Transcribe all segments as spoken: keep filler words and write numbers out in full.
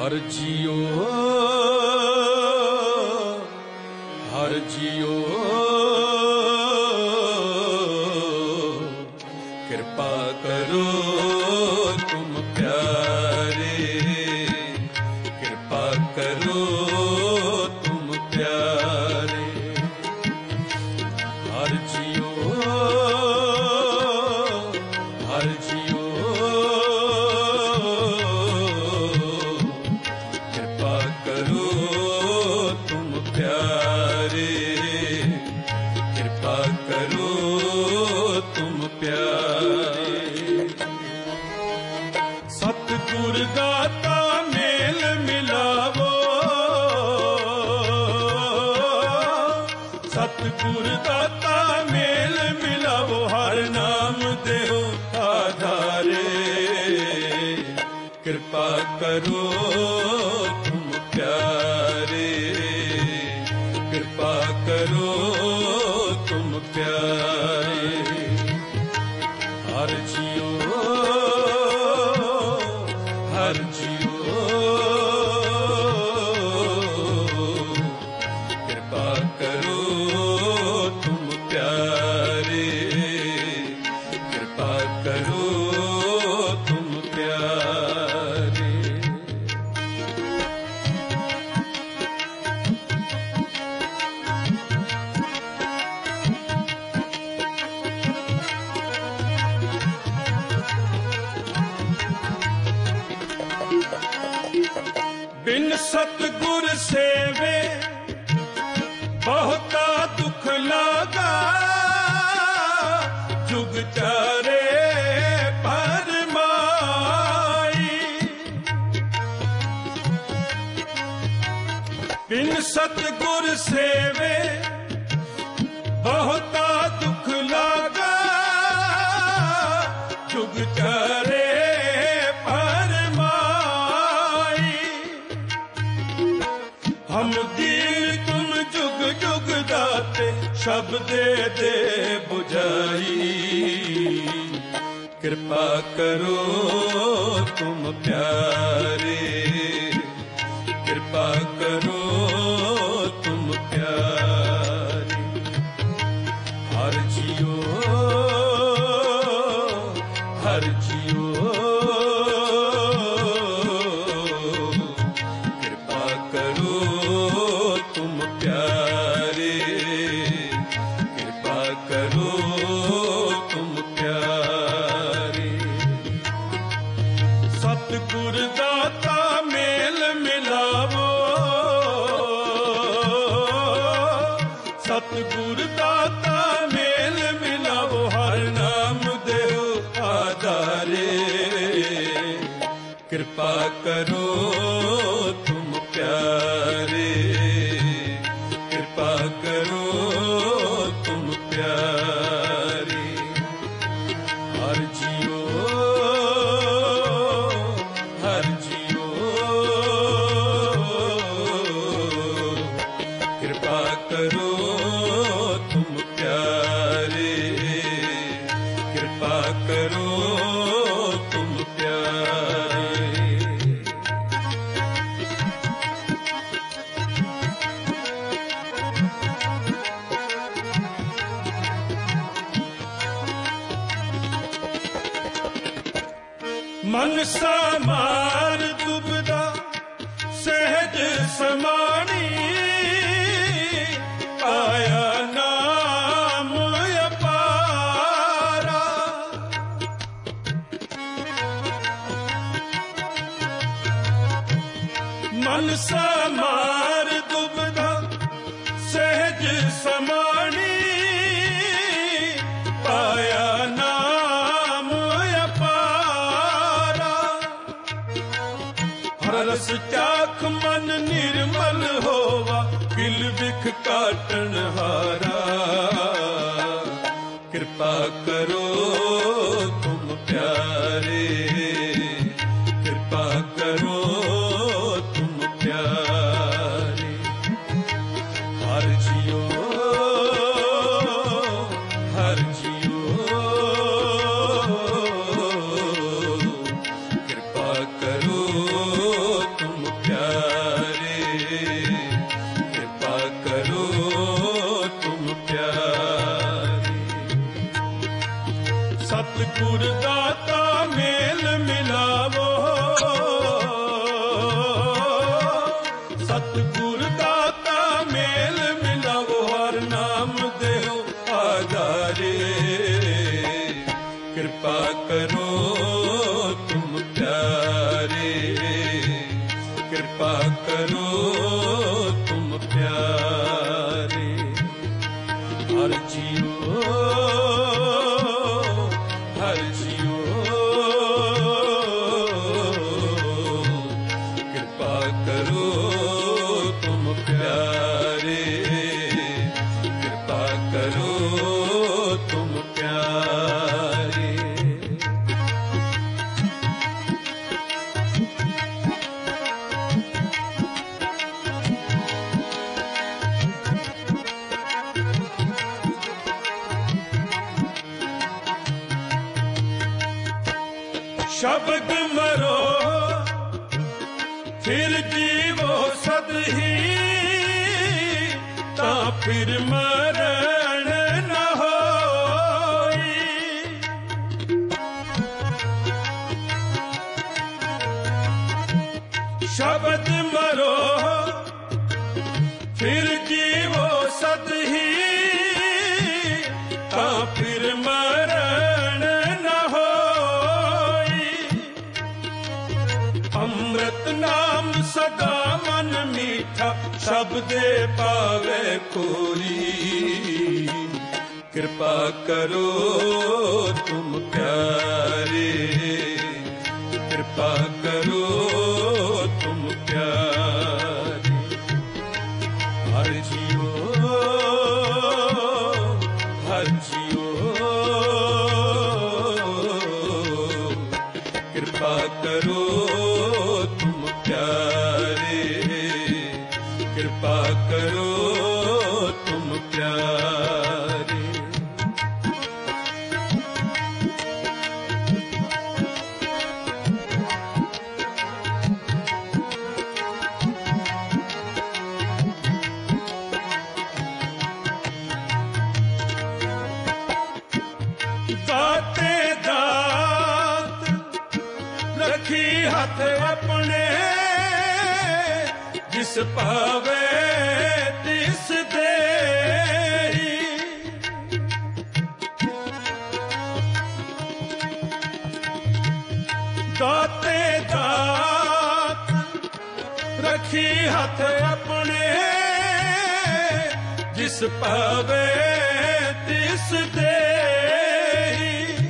ਹਰ JIO ਹਰ JIO ਕਿਰਪਾ ਕਰੋ ਤੁਮ ਪਿਆਰੇ, ਕਿਰਪਾ ਕਰੋ ਤੁਮ ਪਿਆਰੇ। ਹਰ ਜੀਓ ਹਰ ਜੀਓ ਕਿਰਪਾ ਕਰੋ ਤੁਮ ਪਿਆਰੇ, ਕਿਰਪਾ ਕਰੋ ਤੁਮ ਪਿਆਰੇ। ਸਤਿਗੁਰ ਦਾਤਾ ਮੇਲ ਮਿਲਾਵੋ, ਸਤਿਗੁਰ ਦਾਤਾ ਮੇਲ ਮਿਲਾਵੋ, ਹਰ ਨਾਮ ਦੇਹੁ ਆਧਾਰੇ। ਕਿਰਪਾ ਕਰੋ ਤੁਮ ਪਿਆਰੇ, ਕਿਰਪਾ ਕਰੋ ਤੁਮ ਪਿਆਰੇ। ਹਰ ਜੀਓ ਹਰ ਜੀਓ ਕਿਰਪਾ ਕਰੋ ਤੁਮ ਪਿਆਰੇ, ਕਿਰਪਾ ਕਰੋ ਤੁਮ ਪਿਆਰੇ। ਬਿਨ ਸਤਿਗੁਰ ਸੇਵੇ ਬਹੁਤਾ ਦੁੱਖ ਲਾਗਾ, ਜੁਗ ਚਾਰੇ ਪਰਮਾਈ। ਬਿਨ ਸਤਿਗੁਰ ਸੇਵੇ ਬਹੁਤਾ ਦੁੱਖ ਲਾਗਾ, ਜੁਗ ਚਾਰੇ ਹਮ ਦੀਨ ਤੁਮ ਜੁਗ ਜੁਗ ਦਾਤੇ, ਸ਼ਬਦੇ ਦੇ ਬੁਝਾਈ। ਕਿਰਪਾ ਕਰੋ ਤੁਮ ਪਿਆਰੇ, ਕਿਰਪਾ ਕਰੋ ਤੁਮ ਪਿਆਰੇ। ਹਰ ਜੀਓ ਹਰ ਜੀਓ ਕਿਰਪਾ ਕਰੋ ਤੁਮ ਪਿਆਰੇ, ਕਿਰਪਾ ਕਰੋ ਤੁਮ ਪਿਆਰੇ। ਸਤਿਗੁਰ ਦਾਤਾ ਮੇਲ ਮਿਲਾਵੋ, ਸਤਿਗੁਰ ਦਾਤਾ ਮੇਲ ਮਿਲਾਵੋ, ਹਰ ਨਾਮ ਦੇਹੁ ਆਧਾਰੇ। ਕਿਰਪਾ ਕਰੋ ਤੁਮ ਪਿਆਰੇ, ਕਿਰਪਾ ਕਰੋ ਤੁਮ ਪਿਆਰੇ। ਹਰ ਜੀਓ ਹਰ ਜੀਓ ਕਿਰਪਾ ਕਰੋ ਤੁਮ ਪਿਆਰੇ, ਕਿਰਪਾ ਕਰੋ ਤੁਮ ਪਿਆਰੇ। ਮਨ ਸਮਾਰ ਦੁਬਦਾ ਸਹਿਜ ਸਮਾਣੀ, ਆਇਆ ਨਾਮ ਅਪਾਰਾ। ਮਨ ਸਮਾਰ ਦੁਬਦਾ ਸਹਿਜ ਸਮਾਣੀ, ਆਇਆ ਨਾਮ ਅਪਾਰਾ। ਹਰ ਰਸ ਚਾਖ ਮਨ ਨਿਰਮਲ ਹੋਵਾ, ਕਿਲ ਵਿਖ ਕਾਟਣ ਹਾਰਾ। ਕਿਰਪਾ ਕਰੋ ਤੁਮ ਪਿਆਰੇ, ਕਿਰਪਾ ਕਰੋ ਤੁਮ ਪਿਆਰੇ। ਹਰ ਜੀਓ ਹਰ ਜੀਓ ਕਿਰਪਾ ਕਰੋ ਤੁਮ सतगुर दाता मेल मिलावो, सतगुर दाता मेल मिलावो, हर नाम देहो आधारे। कृपा करो तुम प्यारे, कृपा करो तुम प्यारे। हर जियो हर जियो कृपा करो तुम प्यारे, कृपा करो तुम प्यारे। शब्द मरो फिर जीवो सद ही, ता फिर मरण न होई। शब्द मरो फिर जीवो सद ही, ता फिर मरण न होई। अमृत नाम सदा मन मीठा, शब्दे पावे कोई। कृपा करो तुम प्यारे, कृपा करो तुम प्यारे। हर जियो हर जियो कृपा करो तुम प्यारे, कृपा करो तुम प्यारे। दाते दात रखी हाथ अपने, जिस पावे तिस देई। दाते दात रखी हाथ अपने, जिस पावे तिस देई।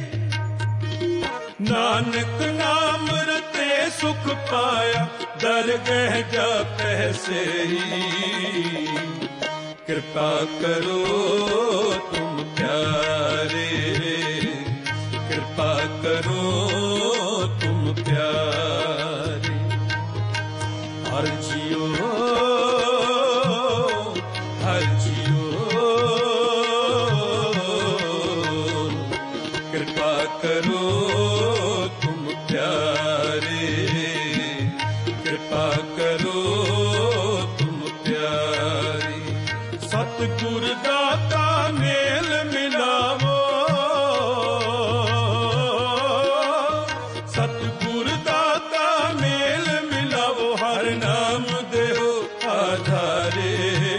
नानक नाम रते सुख पाया, दरगह जा पैसे ही। कृपा करो तुम प्यारे, कृपा करो तुम प्यारे। हर जियो हर जियो कृपा करो तुम प्यारे, कृपा करो तुम प्यारे। सतगुर दाता मेल मिलावो, सतगुर दाता मेल मिलावो, हर नाम देहो आधारे।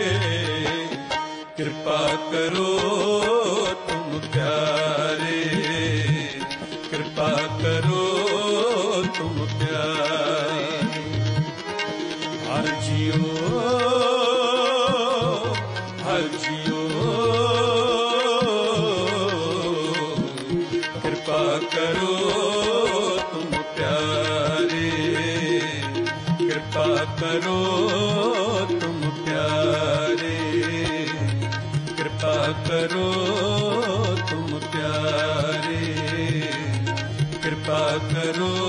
कृपा करो तुम प्यारे, कृपा करो तुम प्यारे। हर जियो हर जियो कृपा करो तुम प्यारे, कृपा करो तुम प्यारे, कृपा करो तुम प्यारे, कृपा करो